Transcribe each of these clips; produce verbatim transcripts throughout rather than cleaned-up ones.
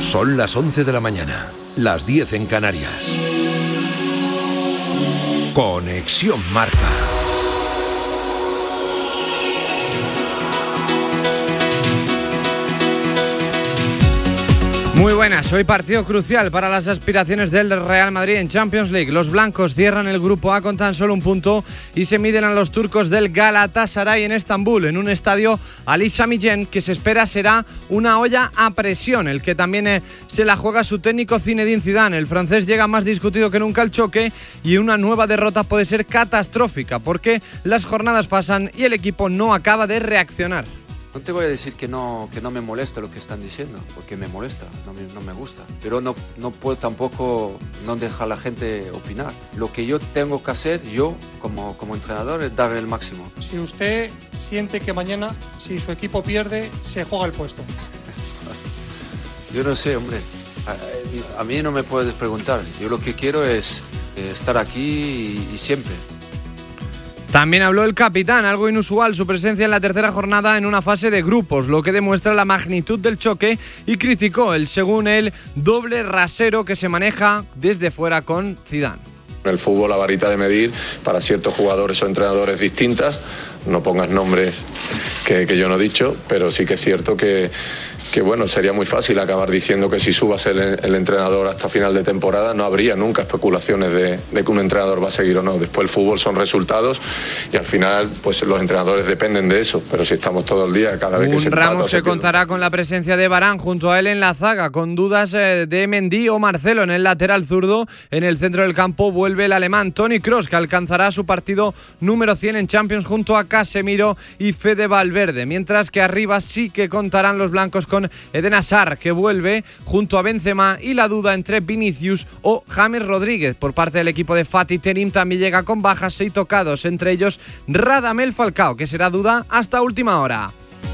Son las once de la mañana, las diez en Canarias. Conexión Marca. Muy buenas, hoy partido crucial para las aspiraciones del Real Madrid en Champions League. Los blancos cierran el grupo A con tan solo un punto y se miden a los turcos del Galatasaray en Estambul, en un estadio Ali Sami Yen que se espera será una olla a presión, el que también eh, se la juega su técnico Zinedine Zidane. El francés llega más discutido que nunca al choque y una nueva derrota puede ser catastrófica porque las jornadas pasan y el equipo no acaba de reaccionar. No te voy a decir que no, que no me molesta lo que están diciendo, porque me molesta, no me, no me gusta. Pero no, no puedo tampoco no dejar a la gente opinar. Lo que yo tengo que hacer, yo como, como entrenador, es dar el máximo. Si usted siente que mañana, si su equipo pierde, se juega el puesto. Yo no sé, hombre. A, a mí no me puedes preguntar. Yo lo que quiero es eh, estar aquí y, y siempre. También habló el capitán, algo inusual, su presencia en la tercera jornada en una fase de grupos, lo que demuestra la magnitud del choque y criticó el, según él, doble rasero que se maneja desde fuera con Zidane. En el fútbol la varita de medir para ciertos jugadores o entrenadores distintas, no pongas nombres que, que yo no he dicho, pero sí que es cierto que, que bueno, sería muy fácil acabar diciendo que si subas el, el entrenador hasta final de temporada no habría nunca especulaciones de, de que un entrenador va a seguir o no. Después el fútbol son resultados y al final pues los entrenadores dependen de eso, pero si estamos todo el día, cada vez que se empata... Ramos se contará con la presencia de Varane junto a él en la zaga, con dudas eh, de Mendy o Marcelo en el lateral zurdo. En el centro del campo vuelve el alemán Toni Kroos, que alcanzará su partido número cien en Champions junto a Casemiro y Fede Valverde, mientras que arriba sí que contarán los blancos con Eden Hazard, que vuelve junto a Benzema, y la duda entre Vinicius o James Rodríguez. Por parte del equipo de Fatih Terim también llega con bajas y tocados, entre ellos Radamel Falcao, que será duda hasta última hora.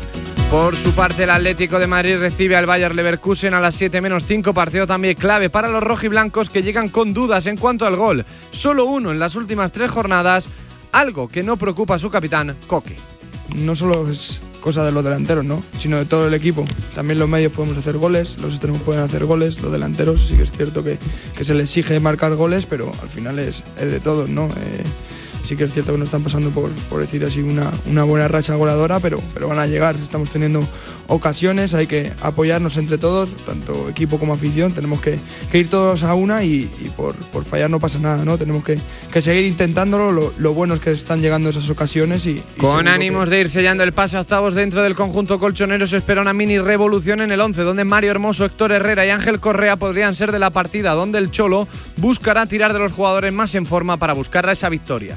Por su parte, el Atlético de Madrid recibe al Bayer Leverkusen a las siete menos cinco, partido también clave para los rojiblancos, que llegan con dudas en cuanto al gol. Solo uno en las últimas tres jornadas, algo que no preocupa a su capitán, Coque. No solo es cosa de los delanteros, ¿no?, sino de todo el equipo. También los medios podemos hacer goles, los extremos pueden hacer goles, los delanteros sí que es cierto que, que se les exige marcar goles, pero al final es, es de todos, ¿no? Eh, sí que es cierto que no están pasando por, por decir así una, una buena racha goleadora, pero, pero van a llegar, estamos teniendo ocasiones, hay que apoyarnos entre todos, tanto equipo como afición, tenemos que, que ir todos a una y, y por, por fallar no pasa nada, ¿no? Tenemos que, que seguir intentándolo, lo, lo bueno es que están llegando esas ocasiones y... y Con ánimos que... de ir sellando el pase a octavos dentro del conjunto colchonero, se espera una mini revolución en el once, donde Mario Hermoso, Héctor Herrera y Ángel Correa podrían ser de la partida, donde el Cholo buscará tirar de los jugadores más en forma para buscar esa victoria.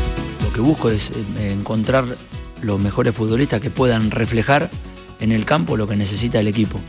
Lo que busco es encontrar los mejores futbolistas que puedan reflejar en el campo lo que necesita el equipo.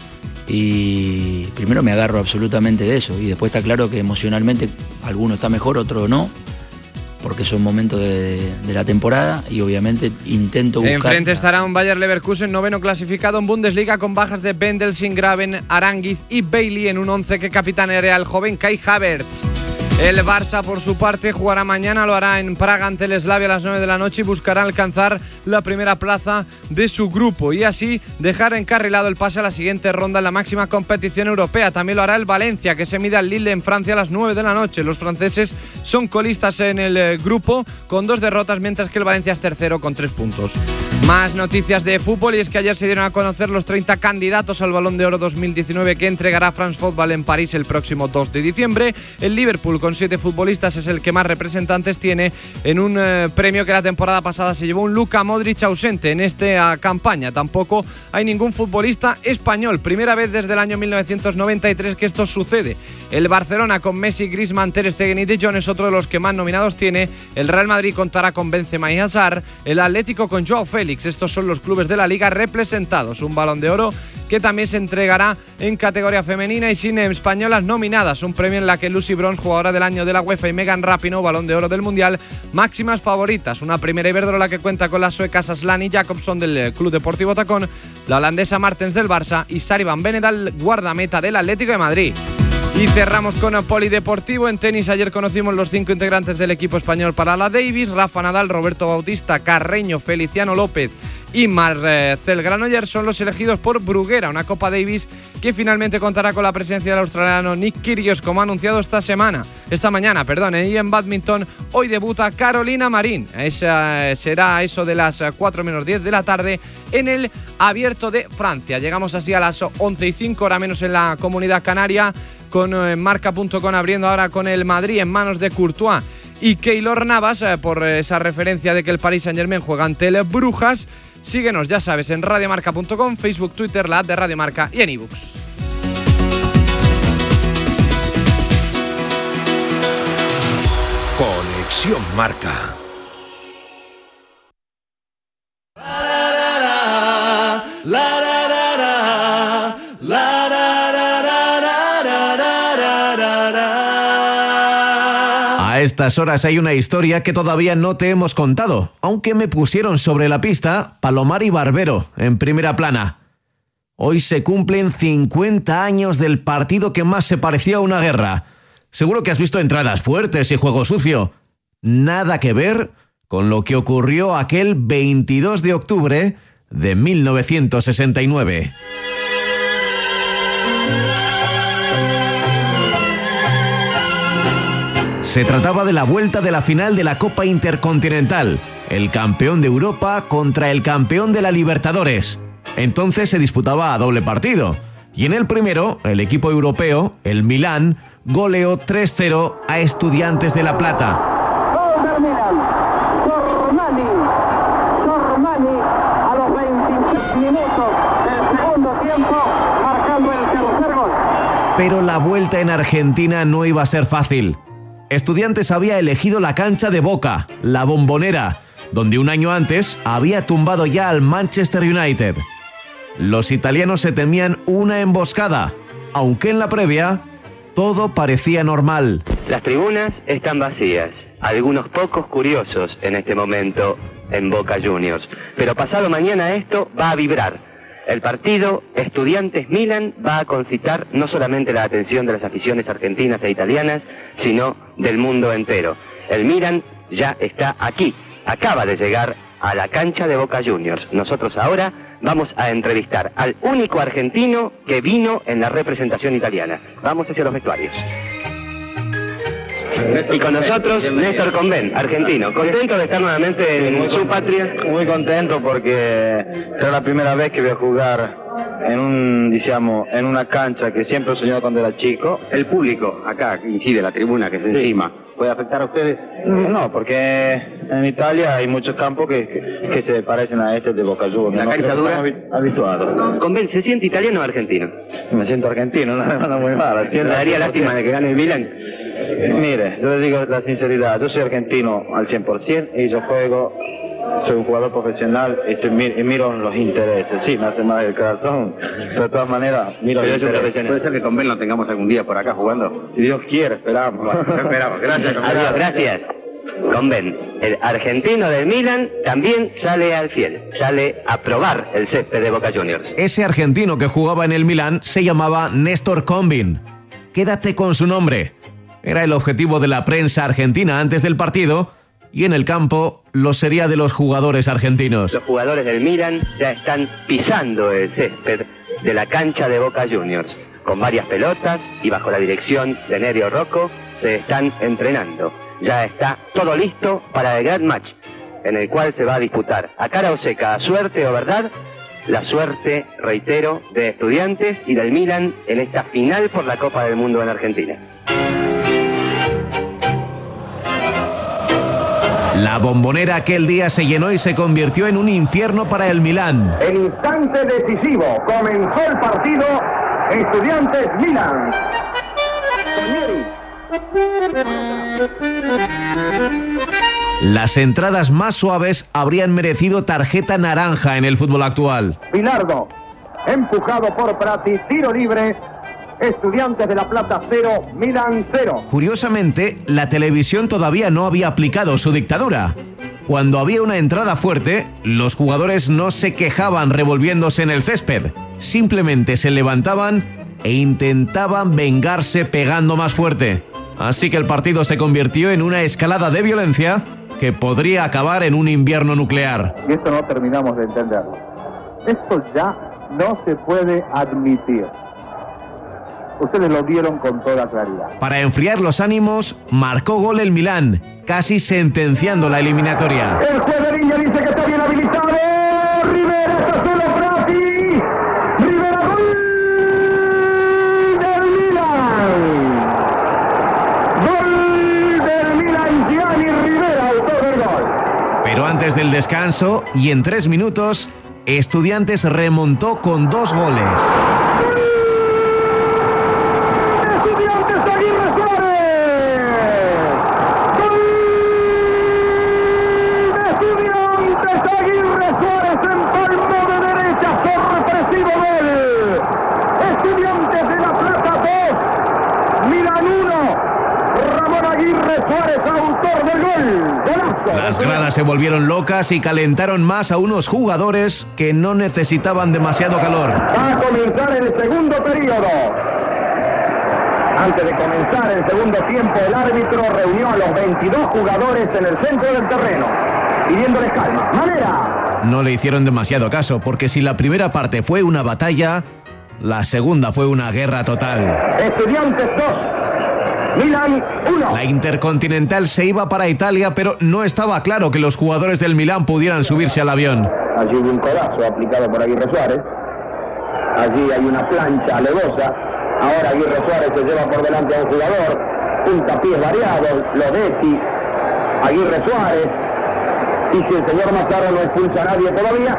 Y primero me agarro absolutamente de eso. Y después está claro que emocionalmente alguno está mejor, otro no, porque son momentos de, de la temporada y obviamente intento buscar... Enfrente estará un Bayer Leverkusen noveno clasificado en Bundesliga con bajas de Bendelsin, Graven, Aránguiz y Bailey en un once que capitaneará el joven Kai Havertz. El Barça, por su parte, jugará mañana, lo hará en Praga ante el Slavia a las nueve de la noche y buscará alcanzar la primera plaza de su grupo y así dejar encarrilado el pase a la siguiente ronda en la máxima competición europea. También lo hará el Valencia, que se mide al Lille en Francia a las nueve de la noche. Los franceses son colistas en el grupo con dos derrotas, mientras que el Valencia es tercero con tres puntos. Más noticias de fútbol, y es que ayer se dieron a conocer los treinta candidatos al Balón de Oro dos mil diecinueve que entregará France Football en París el próximo dos de diciembre. El Liverpool, con siete futbolistas, es el que más representantes tiene en un eh, premio que la temporada pasada se llevó un Luka Modric ausente en esta campaña. Tampoco hay ningún futbolista español, primera vez desde el año mil novecientos noventa y tres que esto sucede. El Barcelona, con Messi, Griezmann, Ter Stegen y De Jong, es otro de los que más nominados tiene. El Real Madrid contará con Benzema y Hazard, el Atlético con Joao Félix. Estos son los clubes de la Liga representados. Un Balón de Oro que también se entregará en categoría femenina y sin españolas nominadas. Un premio en la que Lucy Bronze, jugadora del año de la UEFA, y Megan Rapinoe, Balón de Oro del Mundial, máximas favoritas. Una primera Iberdrola que cuenta con las suecas Asllani Jacobson del Club Deportivo Tacón, la holandesa Martens del Barça y Sari Van Benedal, guardameta del Atlético de Madrid. Y cerramos con el polideportivo. En tenis, ayer conocimos los cinco integrantes del equipo español para la Davis: Rafa Nadal, Roberto Bautista, Carreño, Feliciano López y Marcel Granollers son los elegidos por Bruguera, una Copa Davis que finalmente contará con la presencia del australiano Nick Kyrgios, como ha anunciado esta semana, esta mañana, perdón. Y en badminton hoy debuta Carolina Marín. Esa será eso de las cuatro menos diez de la tarde en el Abierto de Francia. Llegamos así a las once y cinco, hora menos en la Comunidad Canaria, con eh, marca punto com abriendo ahora con el Madrid en manos de Courtois y Keylor Navas, eh, por esa referencia de que el Paris Saint-Germain juega ante el Brujas. Síguenos, ya sabes, en radiomarca punto com, Facebook, Twitter, la app de Radio Marca y en iVoox. Conexión Marca. A estas horas hay una historia que todavía no te hemos contado, aunque me pusieron sobre la pista Palomar y Barbero en primera plana. Hoy se cumplen cincuenta años del partido que más se parecía a una guerra. Seguro que has visto entradas fuertes y juego sucio. Nada que ver con lo que ocurrió aquel veintidós de octubre de mil novecientos sesenta y nueve. Se trataba de la vuelta de la final de la Copa Intercontinental, el campeón de Europa contra el campeón de la Libertadores. Entonces se disputaba a doble partido, y en el primero, el equipo europeo, el Milán, goleó tres cero a Estudiantes de La Plata. Gol del Milán, Sormani, Sormani a los veintiséis minutos del segundo tiempo, marcando el tercer gol. Pero la vuelta en Argentina no iba a ser fácil. Estudiantes había elegido la cancha de Boca, la Bombonera, donde un año antes había tumbado ya al Manchester United. Los italianos se temían una emboscada, aunque en la previa todo parecía normal. Las tribunas están vacías, algunos pocos curiosos en este momento en Boca Juniors, pero pasado mañana esto va a vibrar. El partido Estudiantes-Milan va a concitar no solamente la atención de las aficiones argentinas e italianas, sino del mundo entero. El Milan ya está aquí, acaba de llegar a la cancha de Boca Juniors. Nosotros ahora vamos a entrevistar al único argentino que vino en la representación italiana. Vamos hacia los vestuarios. Y con nosotros Néstor Conven, argentino. ¿Contento de estar nuevamente en su patria? Muy contento porque es la primera vez que voy a jugar en un, digamos, en una cancha que siempre he soñado cuando era chico. El público acá incide, la tribuna que es sí. Encima. ¿Puede afectar a ustedes? No, porque en Italia hay muchos campos que, que, que se parecen a este de Boca Juniors. ¿La no cancha dura? Habituado. Conven, ¿se siente italiano o argentino? Me siento argentino, no es muy mala. ¿Le daría lástima de que gane el Milan? Mire, yo le digo la sinceridad, yo soy argentino al cien por ciento y yo juego, soy un jugador profesional y, estoy, y miro los intereses. Sí, me hace mal el corazón, pero de todas maneras miro los intereses. ¿Puede ser que con Ben lo tengamos algún día por acá jugando? Si Dios quiere, esperamos. Bueno, esperamos, gracias. Adiós, gracias. Conven, el argentino del Milan también sale al fiel, sale a probar el césped de Boca Juniors. Ese argentino que jugaba en el Milán se llamaba Néstor Conven. Quédate con su nombre. Era el objetivo de la prensa argentina antes del partido y en el campo lo sería de los jugadores argentinos. Los jugadores del Milan ya están pisando el césped de la cancha de Boca Juniors. Con varias pelotas y bajo la dirección de Nerio Rocco se están entrenando. Ya está todo listo para el gran match en el cual se va a disputar a cara o seca, a suerte o verdad, la suerte, reitero, de Estudiantes y del Milan en esta final por la Copa del Mundo en Argentina. La Bombonera aquel día se llenó y se convirtió en un infierno para el Milán. El instante decisivo, comenzó el partido, Estudiantes-Milan. Las entradas más suaves habrían merecido tarjeta naranja en el fútbol actual. Bilardo, empujado por Prati, tiro libre. Estudiantes de La Plata cero, Milan cero. Curiosamente, la televisión todavía no había aplicado su dictadura. Cuando había una entrada fuerte, los jugadores no se quejaban revolviéndose en el césped. Simplemente se levantaban e intentaban vengarse pegando más fuerte. Así que el partido se convirtió en una escalada de violencia que podría acabar en un invierno nuclear. Y esto no terminamos de entenderlo. Esto ya no se puede admitir. Ustedes lo vieron con toda claridad. Para enfriar los ánimos, marcó gol el Milán, casi sentenciando la eliminatoria. El juez de línea dice que está bien habilitado. Rivera, está solo Prati. Rivera, gol del Milan. Gol del Milan, Gianni Rivera, autor del gol. Pero antes del descanso y en tres minutos, Estudiantes remontó con dos goles. Las gradas se volvieron locas y calentaron más a unos jugadores que no necesitaban demasiado calor. Va a comenzar el segundo periodo. Antes de comenzar el segundo tiempo, el árbitro reunió a los veintidós jugadores en el centro del terreno, pidiéndoles calma. ¡Manera! No le hicieron demasiado caso, porque si la primera parte fue una batalla, la segunda fue una guerra total. Estudiantes dos. Milan uno. La Intercontinental se iba para Italia, pero no estaba claro que los jugadores del Milán pudieran subirse al avión. Allí hubo un codazo aplicado por Aguirre Suárez. Allí hay una plancha alevosa. Ahora Aguirre Suárez se lleva por delante a un jugador. Puntapiés variados, Lodetti, Aguirre Suárez. Y si el señor Mazzarro no expulsa a nadie todavía,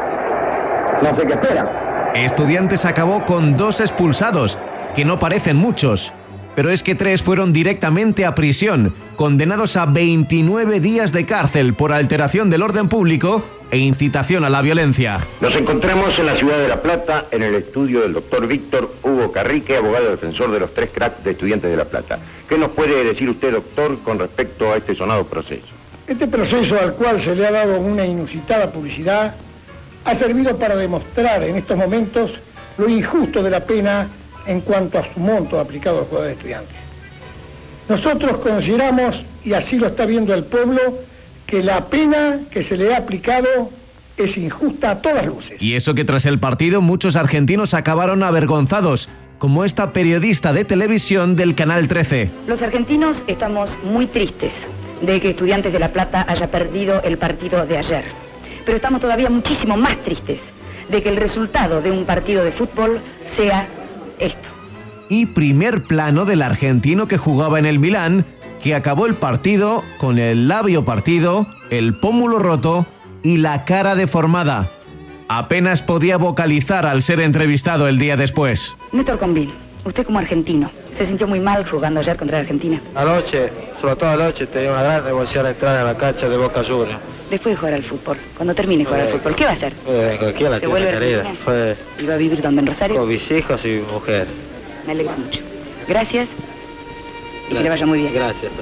no sé qué espera. Estudiantes acabó con dos expulsados, que no parecen muchos. Pero es que tres fueron directamente a prisión, condenados a veintinueve días de cárcel por alteración del orden público e incitación a la violencia. Nos encontramos en la ciudad de La Plata, en el estudio del doctor Víctor Hugo Carrique, abogado defensor de los tres cracks de Estudiantes de La Plata. ¿Qué nos puede decir usted, doctor, con respecto a este sonado proceso? Este proceso, al cual se le ha dado una inusitada publicidad, ha servido para demostrar en estos momentos lo injusto de la pena en cuanto a su monto aplicado al jugador de Estudiantes. Nosotros consideramos, y así lo está viendo el pueblo, que la pena que se le ha aplicado es injusta a todas luces. Y eso que tras el partido muchos argentinos acabaron avergonzados, como esta periodista de televisión del Canal trece. Los argentinos estamos muy tristes de que Estudiantes de La Plata haya perdido el partido de ayer. Pero estamos todavía muchísimo más tristes de que el resultado de un partido de fútbol sea esto. Y primer plano del argentino que jugaba en el Milán, que acabó el partido con el labio partido, el pómulo roto y la cara deformada. Apenas podía vocalizar al ser entrevistado el día después. Néstor Convil, usted como argentino, ¿se sintió muy mal jugando ayer contra Argentina? Anoche, sobre todo anoche, tenía una gran emoción entrar a la cancha de Boca Juniors. Después de jugar al fútbol, cuando termine de jugar al fútbol, ¿qué va a hacer? Eh, aquí a la tierra querida. Fue... ¿Y va a vivir donde, en Rosario? Con mis hijos y mi mujer. Me alegro mucho. Gracias. Y que le vaya muy bien. Gracias,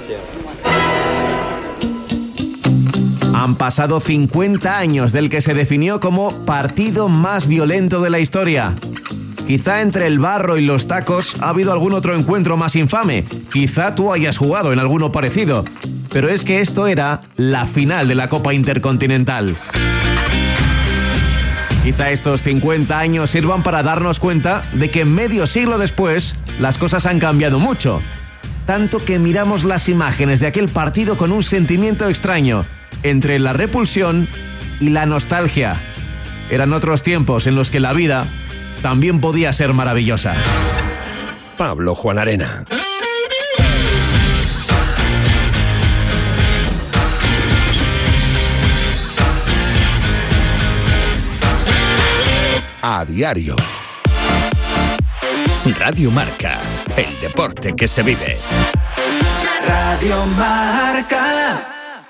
señor. Han pasado cincuenta años del que se definió como partido más violento de la historia. Quizá entre el barro y los tacos ha habido algún otro encuentro más infame. Quizá tú hayas jugado en alguno parecido. Pero es que esto era la final de la Copa Intercontinental. Quizá estos cincuenta años sirvan para darnos cuenta de que medio siglo después las cosas han cambiado mucho. Tanto que miramos las imágenes de aquel partido con un sentimiento extraño, entre la repulsión y la nostalgia. Eran otros tiempos en los que la vida también podía ser maravillosa. Pablo Juan Arena. A diario. Radio Marca, el deporte que se vive. Radio Marca.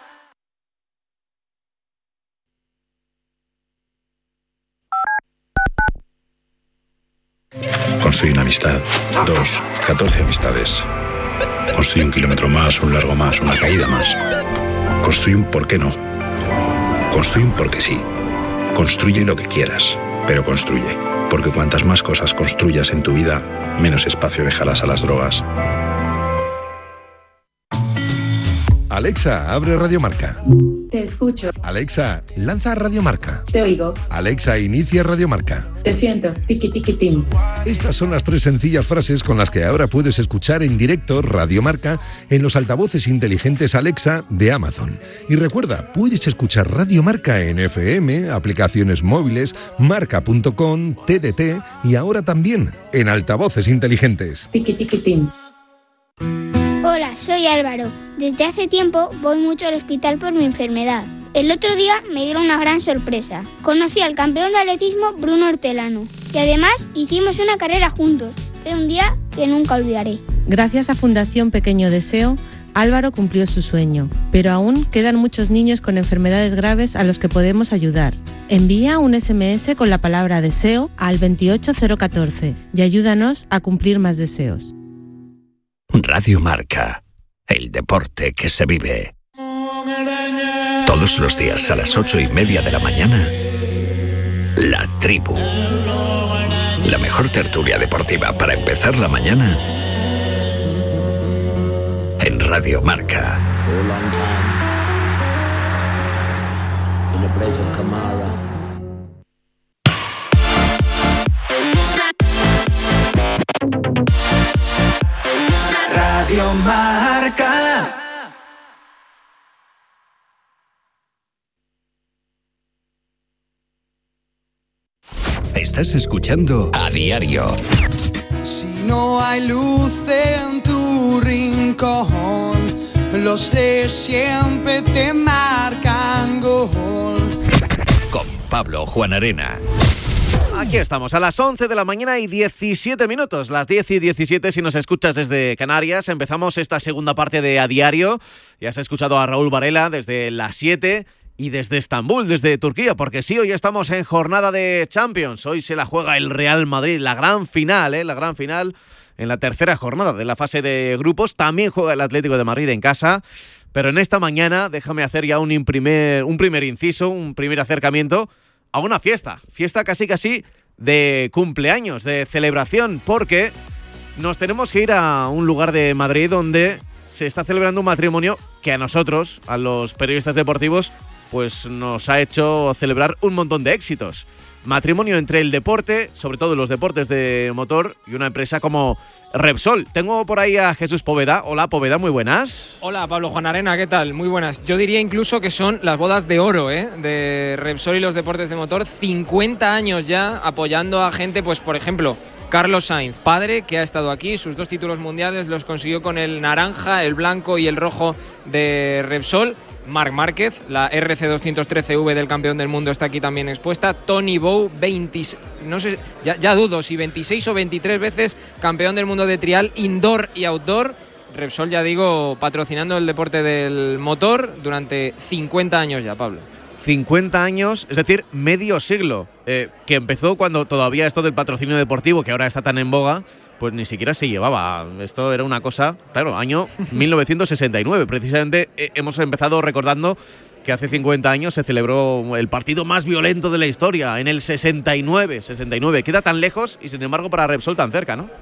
Construye una amistad, dos, catorce amistades. Construye un kilómetro más, un largo más, una caída más. Construye un por qué no. Construye un porque sí. Construye lo que quieras, pero construye. Porque cuantas más cosas construyas en tu vida, menos espacio dejarás a las drogas. Alexa, abre Radio Marca. Te escucho. Alexa, lanza Radio Marca. Te oigo. Alexa, inicia Radio Marca. Te siento. Tiki tiki tim. Estas son las tres sencillas frases con las que ahora puedes escuchar en directo Radio Marca en los altavoces inteligentes Alexa de Amazon. Y recuerda, puedes escuchar Radio Marca en F M, aplicaciones móviles, marca punto com, T D T y ahora también en altavoces inteligentes. Tiki tiki tim. Hola, soy Álvaro. Desde hace tiempo voy mucho al hospital por mi enfermedad. El otro día me dieron una gran sorpresa. Conocí al campeón de atletismo Bruno Hortelano y además hicimos una carrera juntos. Fue un día que nunca olvidaré. Gracias a Fundación Pequeño Deseo, Álvaro cumplió su sueño, pero aún quedan muchos niños con enfermedades graves a los que podemos ayudar. Envía un ese eme ese con la palabra deseo al veintiocho cero catorce y ayúdanos a cumplir más deseos. Radio Marca, el deporte que se vive. Todos los días a las ocho y media de la mañana, La Tribu. La mejor tertulia deportiva para empezar la mañana en Radio Marca. Radio Marca. Estás escuchando A Diario. Si no hay luz en tu rincón, los de siempre te marcan gol. Con Pablo Juanarena. Aquí estamos, a las once de la mañana y diecisiete minutos, las diez y diecisiete si nos escuchas desde Canarias. Empezamos esta segunda parte de A Diario. Ya has escuchado a Raúl Varela desde las siete y desde Estambul, desde Turquía, porque sí, hoy estamos en jornada de Champions. Hoy se la juega el Real Madrid, la gran final, ¿eh? La gran final en la tercera jornada de la fase de grupos. También juega el Atlético de Madrid en casa. Pero en esta mañana, déjame hacer ya un primer, un primer inciso, un primer acercamiento a una fiesta, fiesta casi casi de cumpleaños, de celebración, porque nos tenemos que ir a un lugar de Madrid donde se está celebrando un matrimonio que a nosotros, a los periodistas deportivos, pues nos ha hecho celebrar un montón de éxitos. Matrimonio entre el deporte, sobre todo los deportes de motor, y una empresa como Repsol. Tengo por ahí a Jesús Poveda. Hola, Poveda, muy buenas. Hola, Pablo Juanarena, ¿qué tal? Muy buenas. Yo diría incluso que son las bodas de oro, ¿eh? de Repsol y los deportes de motor. cincuenta años ya apoyando a gente, pues por ejemplo, Carlos Sainz, padre, que ha estado aquí. Sus dos títulos mundiales los consiguió con el naranja, el blanco y el rojo de Repsol. Marc Márquez, la R C doscientos trece V del campeón del mundo está aquí también expuesta. Tony Bow, veinte, no sé, ya, ya dudo si veintiséis o veintitrés veces campeón del mundo de trial indoor y outdoor. Repsol, ya digo, patrocinando el deporte del motor durante cincuenta años ya, Pablo. cincuenta años, es decir, medio siglo, eh, que empezó cuando todavía esto del patrocinio deportivo, que ahora está tan en boga, pues ni siquiera se llevaba. Esto era una cosa, claro, año mil novecientos sesenta y nueve. Precisamente eh, hemos empezado recordando que hace cincuenta años se celebró el partido más violento de la historia, en el sesenta y nueve. sesenta y nueve. Queda tan lejos y sin embargo para Repsol tan cerca, ¿no?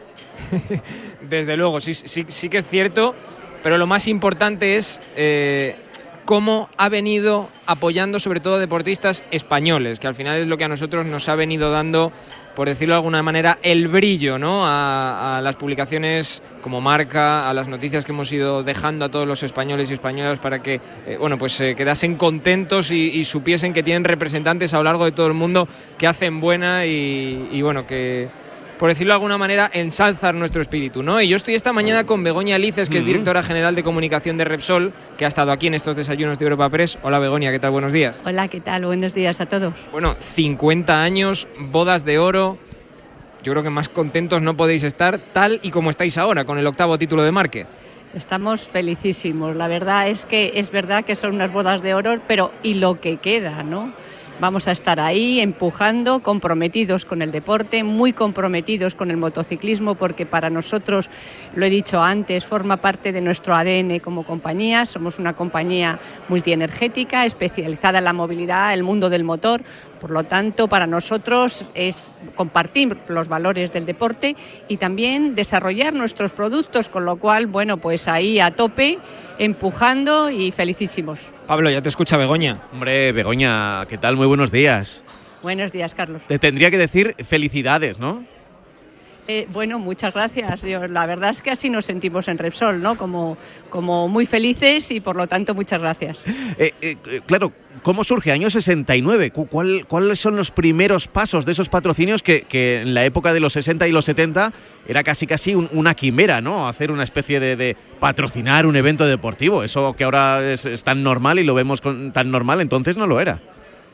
Desde luego, sí, sí, sí que es cierto, pero lo más importante es eh, cómo ha venido apoyando sobre todo deportistas españoles, que al final es lo que a nosotros nos ha venido dando, por decirlo de alguna manera, el brillo, ¿no? A, a las publicaciones como Marca, a las noticias que hemos ido dejando a todos los españoles y españolas para que, eh, bueno, pues se eh, quedasen contentos y, y supiesen que tienen representantes a lo largo de todo el mundo que hacen buena y, y bueno, que, por decirlo de alguna manera, ensalzan nuestro espíritu, ¿no? Y yo estoy esta mañana con Begoña Lices, que es directora general de comunicación de Repsol, que ha estado aquí en estos desayunos de Europa Press. Hola, Begoña, ¿qué tal? Buenos días. Hola, ¿qué tal? Buenos días a todos. Bueno, cincuenta años, bodas de oro. Yo creo que más contentos no podéis estar, tal y como estáis ahora, con el octavo título de Márquez. Estamos felicísimos. La verdad es que es verdad que son unas bodas de oro, pero y lo que queda, ¿no? Vamos a estar ahí empujando, comprometidos con el deporte, muy comprometidos con el motociclismo, porque para nosotros, lo he dicho antes, forma parte de nuestro A D N como compañía. Somos una compañía multienergética, especializada en la movilidad, el mundo del motor, Por lo tanto, para nosotros es compartir los valores del deporte y también desarrollar nuestros productos, con lo cual, bueno, pues ahí a tope, empujando y felicísimos. Pablo, ya te escucha Begoña. Hombre, Begoña, ¿qué tal? Muy buenos días. Buenos días, Carlos. Te tendría que decir felicidades, ¿no? Eh, bueno, muchas gracias. Yo, la verdad es que así nos sentimos en Repsol, ¿no? Como, como muy felices y por lo tanto muchas gracias. Eh, eh, claro, ¿cómo surge? Año sesenta y nueve. ¿Cuál, ¿Cuáles son los primeros pasos de esos patrocinios que, que en la época de los sesenta y los setenta era casi casi un, una quimera, ¿no? Hacer una especie de, de patrocinar un evento deportivo. Eso que ahora es, es tan normal y lo vemos con, tan normal, entonces no lo era.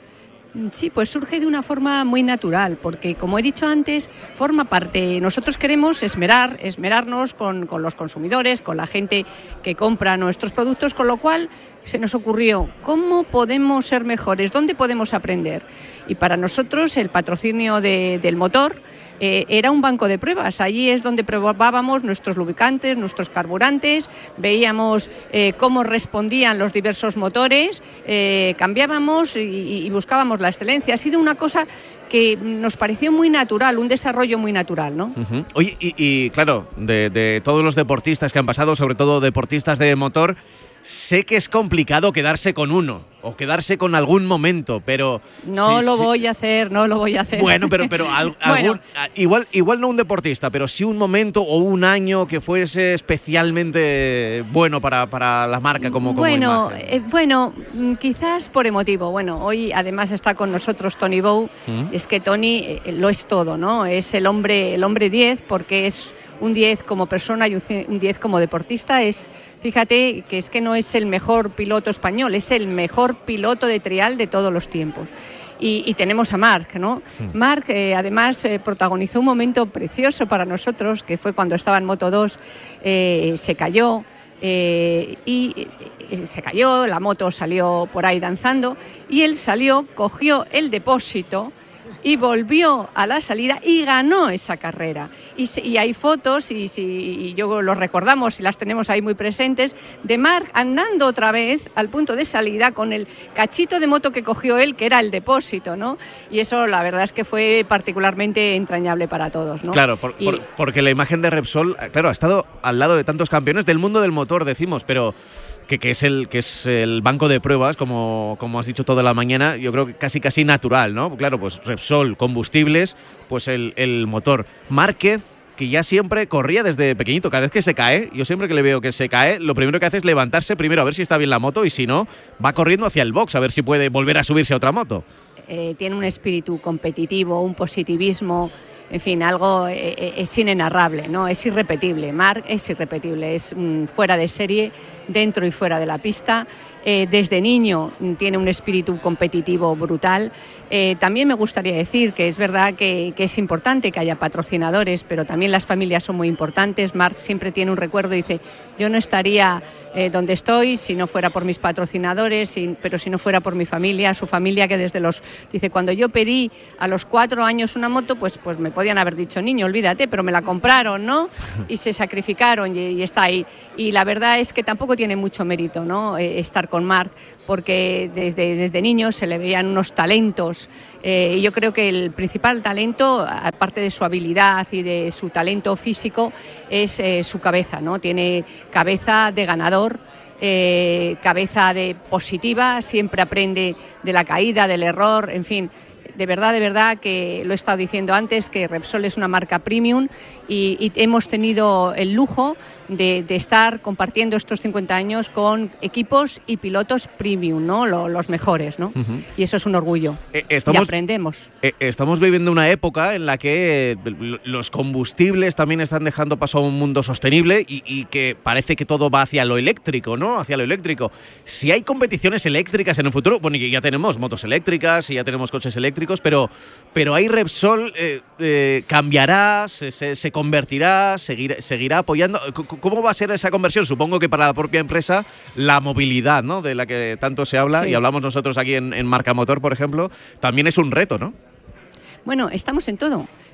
Sí, pues surge de una forma muy natural, porque como he dicho antes, forma parte, nosotros queremos esmerar, esmerarnos con, con los consumidores, con la gente que compra nuestros productos, con lo cual se nos ocurrió, ¿cómo podemos ser mejores? ¿Dónde podemos aprender? Y para nosotros el patrocinio de, del motor eh, era un banco de pruebas. Allí es donde probábamos nuestros lubricantes, nuestros carburantes, veíamos eh, cómo respondían los diversos motores, eh, cambiábamos y, y buscábamos la excelencia. Ha sido una cosa que nos pareció muy natural, un desarrollo muy natural, ¿no? Uh-huh. Oye, y, y claro, de, de todos los deportistas que han pasado, sobre todo deportistas de motor, sé que es complicado quedarse con uno o quedarse con algún momento, pero... No sí, lo sí. voy a hacer, no lo voy a hacer. Bueno, pero, pero al, bueno. algún, igual, igual no un deportista, pero sí un momento o un año que fuese especialmente bueno para, para la marca como, como bueno, imagen. Eh, bueno, quizás por emotivo. Bueno, hoy además está con nosotros Tony Bow. ¿Mm? Es que Tony eh, lo es todo, ¿no? Es el hombre, el hombre diez, porque es un diez como persona y un diez como deportista. Es, fíjate que es que no es el mejor piloto español, es el mejor piloto de trial de todos los tiempos. Y, y tenemos a Marc, ¿no? Mm. Marc, eh, además, eh, protagonizó un momento precioso para nosotros, que fue cuando estaba en Moto dos, eh, se cayó, eh, y, y se cayó, la moto salió por ahí danzando, y él salió, cogió el depósito y volvió a la salida y ganó esa carrera. Y, y hay fotos, y, y yo lo recordamos y las tenemos ahí muy presentes, de Marc andando otra vez al punto de salida con el cachito de moto que cogió él, que era el depósito, ¿no? Y eso la verdad es que fue particularmente entrañable para todos, ¿no? Claro, por, y, por, porque la imagen de Repsol, claro, ha estado al lado de tantos campeones del mundo del motor, decimos, pero... Que, que es el que es el banco de pruebas, como, como has dicho toda la mañana, yo creo que casi casi natural, ¿no? Claro, pues Repsol, combustibles, pues el, el motor. Márquez, que ya siempre corría desde pequeñito, cada vez que se cae, yo siempre que le veo que se cae, lo primero que hace es levantarse primero a ver si está bien la moto y si no, va corriendo hacia el box a ver si puede volver a subirse a otra moto. Eh, tiene un espíritu competitivo, un positivismo... En fin, algo eh, es inenarrable, ¿no? Es irrepetible. Marc es irrepetible, es mm, fuera de serie, dentro y fuera de la pista. Eh, desde niño tiene un espíritu competitivo brutal. Eh, también me gustaría decir que es verdad que, que es importante que haya patrocinadores, pero también las familias son muy importantes. Marc siempre tiene un recuerdo, dice, yo no estaría eh, donde estoy si no fuera por mis patrocinadores, si, pero si no fuera por mi familia, su familia que desde los... Dice, cuando yo pedí a los cuatro años una moto, pues, pues me podían haber dicho, niño, olvídate, pero me la compraron, ¿no? Y se sacrificaron y, y está ahí. Y la verdad es que tampoco tiene mucho mérito, ¿no? Eh, estar con Marc, porque desde, desde niño se le veían unos talentos. Eh, y yo creo que el principal talento, aparte de su habilidad y de su talento físico, es eh, su cabeza, ¿no? Tiene cabeza de ganador. Eh, cabeza de positiva, siempre aprende de la caída, del error, en fin. De verdad, de verdad que lo he estado diciendo antes, que Repsol es una marca premium y, y hemos tenido el lujo de, de estar compartiendo estos cincuenta años con equipos y pilotos premium, ¿no? Los, los mejores, ¿no? Uh-huh. Y eso es un orgullo. Eh, estamos, y aprendemos. Eh, estamos viviendo una época en la que eh, los combustibles también están dejando paso a un mundo sostenible y, y que parece que todo va hacia lo eléctrico, ¿no? Hacia lo eléctrico. Si hay competiciones eléctricas en el futuro, bueno, ya tenemos motos eléctricas y ya tenemos coches eléctricos, pero, pero ahí Repsol eh, eh, cambiará, se, se, se convertirá, seguir, seguirá apoyando. ¿Cómo va a ser esa conversión? Supongo que para la propia empresa la movilidad, ¿no? De la que tanto se habla, sí. Y hablamos nosotros aquí en, en Marca Motor, por ejemplo, también es un reto, ¿no? Bueno, estamos en todo.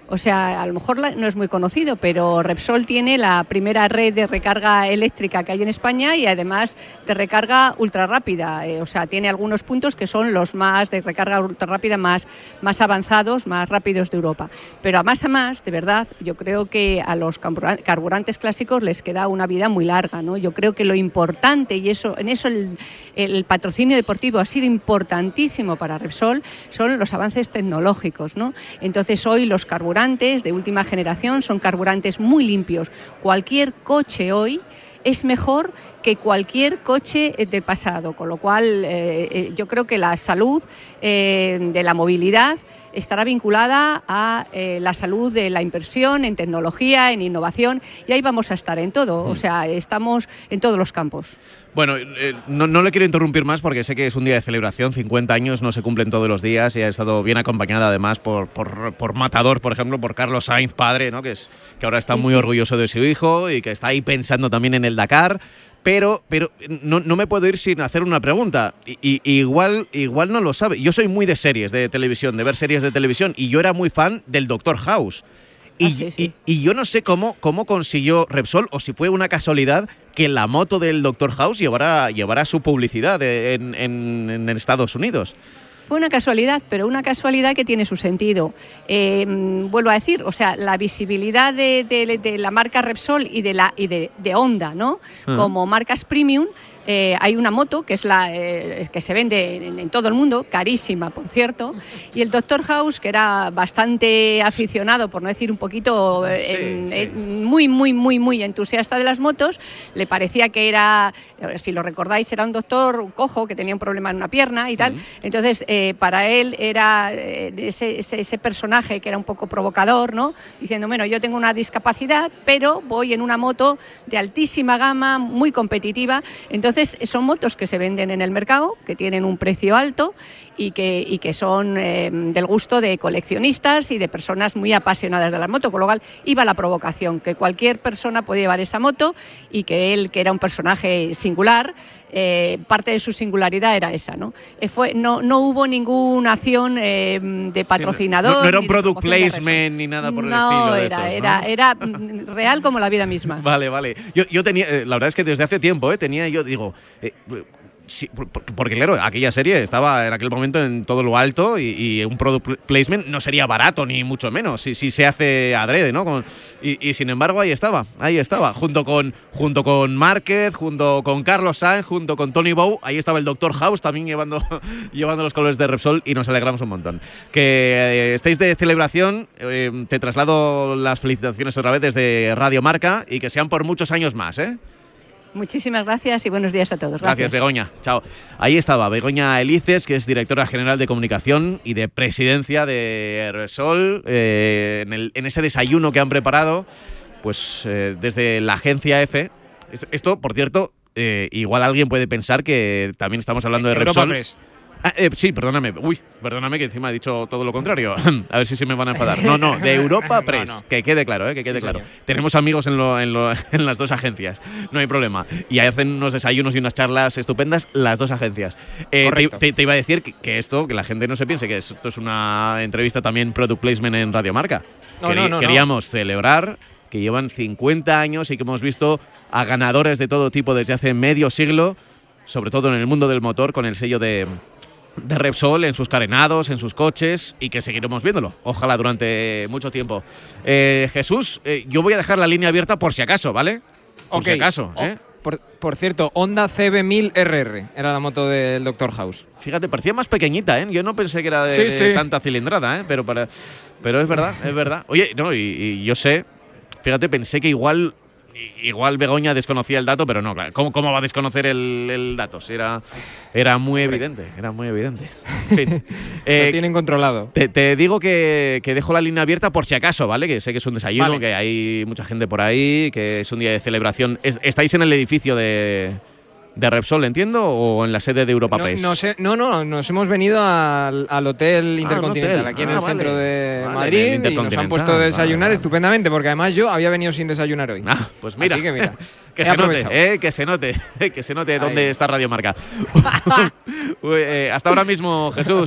O sea, a lo mejor la, no es muy conocido, pero Repsol tiene la primera red de recarga eléctrica que hay en España y además de recarga ultra rápida. Eh, o sea, tiene algunos puntos que son los más de recarga ultra rápida más, más avanzados, más rápidos de Europa. Pero a más a más, de verdad, yo creo que a los carburantes clásicos les queda una vida muy larga, ¿no? Yo creo que lo importante, y eso en eso el, el patrocinio deportivo ha sido importantísimo para Repsol, son los avances tecnológicos, ¿no? Entonces hoy los carburantes de última generación son carburantes muy limpios. Cualquier coche hoy es mejor que cualquier coche del pasado, con lo cual eh, yo creo que la salud eh, de la movilidad estará vinculada a eh, la salud de la inversión en tecnología, en innovación, y ahí vamos a estar en todo, o sea, estamos en todos los campos. Bueno, eh, no, no le quiero interrumpir más porque sé que es un día de celebración, cincuenta años no se cumplen todos los días y ha estado bien acompañada además por, por, por Matador, por ejemplo, por Carlos Sainz, padre, ¿no? que, es, que ahora está sí, muy sí. orgulloso de su hijo y que está ahí pensando también en el Dakar. Pero, pero no, no me puedo ir sin hacer una pregunta. Y, y, igual, igual no lo sabe. Yo soy muy de series de televisión, de ver series de televisión, y yo era muy fan del Doctor House. Y, ah, sí, sí. y, y yo no sé cómo, cómo consiguió Repsol, o si fue una casualidad, que la moto del Doctor House llevara, llevara su publicidad en, en, en Estados Unidos. Fue una casualidad, pero una casualidad que tiene su sentido. Eh, vuelvo a decir, o sea, la visibilidad de, de, de la marca Repsol y de la y de, de Honda, ¿no? Uh-huh. Como marcas premium. Eh, hay una moto que es la eh, que se vende en, en todo el mundo, carísima, por cierto, y el Doctor House, que era bastante aficionado, por no decir un poquito, eh, sí, en, sí. Eh, muy, muy, muy, muy entusiasta de las motos, le parecía que era, si lo recordáis, era un doctor cojo que tenía un problema en una pierna y tal. Uh-huh. Entonces, eh, para él era eh, ese, ese, ese personaje que era un poco provocador, ¿no? Diciendo, bueno, yo tengo una discapacidad, pero voy en una moto de altísima gama, muy competitiva. Entonces, Entonces, son motos que se venden en el mercado, que tienen un precio alto y que, y que son eh, del gusto de coleccionistas y de personas muy apasionadas de la moto, con lo cual iba la provocación, que cualquier persona podía llevar esa moto y que él, que era un personaje singular, eh, parte de su singularidad era esa, ¿no? Eh, fue, no, no hubo ninguna acción eh, de patrocinador. Sí, no, no era un product placement ni nada por el no, estilo de era, estos, era, ¿no? era real como la vida misma. Vale, vale. Yo, yo tenía, la verdad es que desde hace tiempo, eh, tenía, yo digo... Eh, Sí, porque claro, aquella serie estaba en aquel momento en todo lo alto y, y un product placement no sería barato ni mucho menos si, si se hace adrede, ¿no? Con, y, y sin embargo ahí estaba, ahí estaba, junto con junto con Márquez, junto con Carlos Sainz, junto con Tony Bow, ahí estaba el Doctor House también llevando, llevando los colores de Repsol y nos alegramos un montón. Que eh, estéis de celebración, eh, te traslado las felicitaciones otra vez desde Radio Marca y que sean por muchos años más, ¿eh? Muchísimas gracias y buenos días a todos. Gracias, gracias Begoña. Chao. Ahí estaba Begoña Elices, que es directora general de comunicación y de presidencia de Repsol, eh, en, el, en ese desayuno que han preparado, pues eh, desde la agencia F. Esto, por cierto, eh, igual alguien puede pensar que también estamos hablando de Europa Repsol. Press. Ah, eh, sí, perdóname. Uy, perdóname que encima he dicho todo lo contrario. A ver si se me van a enfadar. No, no, de Europa Press. No, no. Que quede claro, ¿eh? Que quede sí, claro. Señor. Tenemos amigos en, lo, en, lo, en las dos agencias. No hay problema. Y hacen unos desayunos y unas charlas estupendas las dos agencias. Eh, te, te, te iba a decir que, que esto, que la gente no se piense que esto es una entrevista también product placement en Radio Marca. No, Querí, no, no, queríamos no. celebrar que llevan cincuenta años y que hemos visto a ganadores de todo tipo desde hace medio siglo, sobre todo en el mundo del motor, con el sello de... de Repsol en sus carenados, en sus coches, y que seguiremos viéndolo, ojalá durante mucho tiempo. Eh, Jesús, eh, yo voy a dejar la línea abierta por si acaso, ¿vale? Por okay. si acaso, ¿eh? Oh, por, por cierto, Honda C B mil R R era la moto del Doctor House. Fíjate, parecía más pequeñita, ¿eh? Yo no pensé que era de, sí, de sí. tanta cilindrada, ¿eh? Pero, para, pero es verdad, es verdad. Oye, no, y, y yo sé, fíjate, pensé que igual... Igual Begoña desconocía el dato, pero no, claro. ¿Cómo, cómo va a desconocer el, el dato? Sí, era, era muy evidente, era muy evidente. En fin, eh, Lo tienen controlado. Te, te digo que, que dejo la línea abierta por si acaso, ¿vale? Que sé que es un desayuno, vale. Que hay mucha gente por ahí, que es un día de celebración. Es, ¿Estáis en el edificio de, de Repsol, entiendo, o en la sede de Europa no, Press? No, sé, no, no, nos hemos venido al, al Hotel Intercontinental, ah, hotel. aquí en ah, el vale. centro de vale, Madrid, y nos han puesto a desayunar vale, vale. estupendamente, porque además yo había venido sin desayunar hoy. Ah, pues mira. Así que mira. Que se, note, eh, que se note, que se note dónde está Radio Marca. Uy, eh, hasta ahora mismo, Jesús.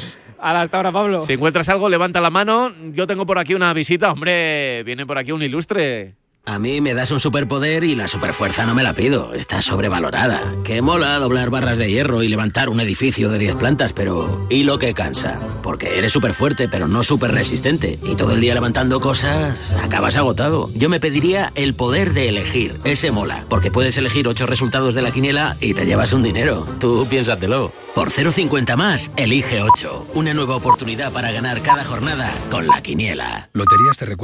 Hasta ahora, Pablo. Si encuentras algo, levanta la mano. Yo tengo por aquí una visita. Hombre, viene por aquí un ilustre. A mí me das un superpoder y la superfuerza no me la pido. Está sobrevalorada. Que mola doblar barras de hierro y levantar un edificio de diez plantas, pero... ¿y lo que cansa? Porque eres superfuerte, pero no súper resistente. Y todo el día levantando cosas, acabas agotado. Yo me pediría el poder de elegir. Ese mola. Porque puedes elegir ocho resultados de la quiniela y te llevas un dinero. Tú piénsatelo. Por cero coma cincuenta más, elige ocho. Una nueva oportunidad para ganar cada jornada con la quiniela. Loterías te recuerda.